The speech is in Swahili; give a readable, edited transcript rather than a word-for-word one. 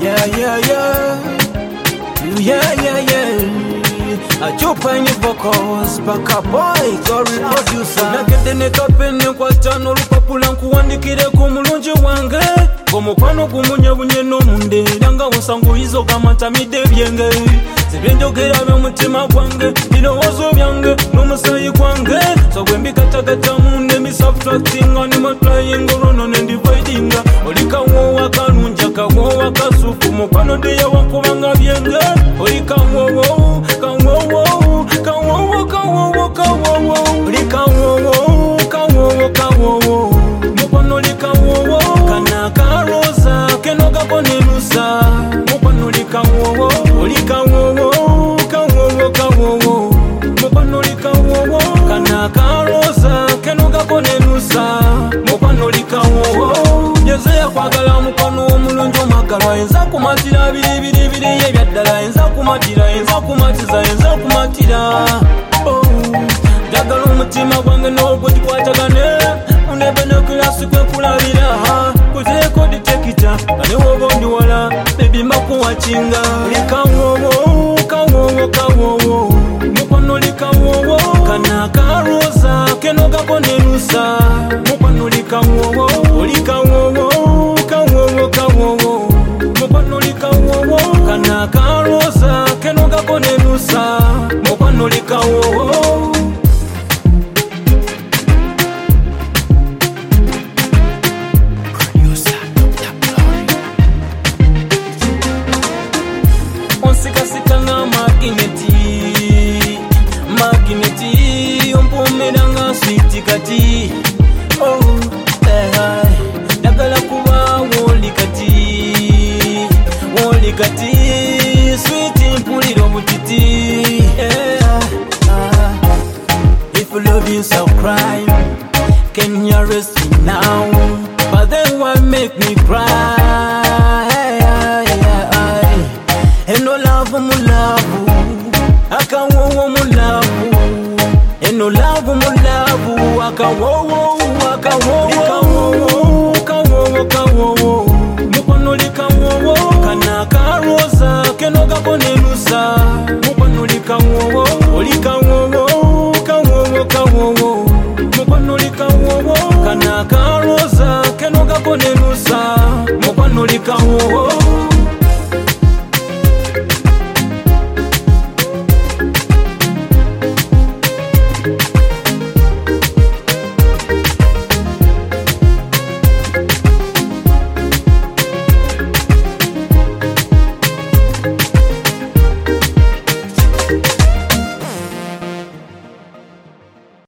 Yeah, yeah, yeah. Yeah, yeah, yeah. A chupa in vocals, baka boy, glory producer. Nakede nekapene kwa chano lupapula nkuwandikire ku mulungi wange. Gomukwano gumunye bunye no munde. Yanga usangu hizo kama tamide byenge. Sibenjogera byo mutima gwange. Birowozo byange n'umusayi gwange. So gwembi katakata munde mi subtracting and multiplying rono and dividing. Olika wowa kanunja kawowa kasufu mukwano de yakubanga byenge. Olika wowo kawowo kawowo kawowo kawowo olika wowo kawowo kawowo mukwano olika wowo kana karoza kenoga konenusa mukwano olika wowo olika wowo kawowo kawowo mukwano olika wowo kana karoza kenoga konenusa mukwano olika wowo Yezeya kwagala mukwano omulungi omagala enza kumatira biribiribiri ebyaddala enza kumatira enza kumatiza enza kumatira Jagala umutima gwange n'ogwo gikwatagane unebenekirasi kwe kulabira kuteeko ditekita ane woba ndi wala bebi makuwakinga olika wowo kawowo kawowo mukwano olika wowo kana karoza kenogako nenusa mukwano olika wowo olika wowo kawowo kawowo mukwano olika wowo kana karoza kenogako nenusa mukwano olika wowo Onsikasika nga magineti ompomera nga switi kati dagala kuba woli kati switi mpulira omutiti If love is a crime, can you arrest me now? But then why make me cry? Eno love mulavu, akawowo mulavu. Eno love mulavu, akawowo, akawowo, kawowo, kawowo. Mukwano olika wowo, kana karoza, kenoga konenusa. Mukwano olika wowo, olika wowo, kawowo, kawowo. Mukwano olika wowo, kana karoza.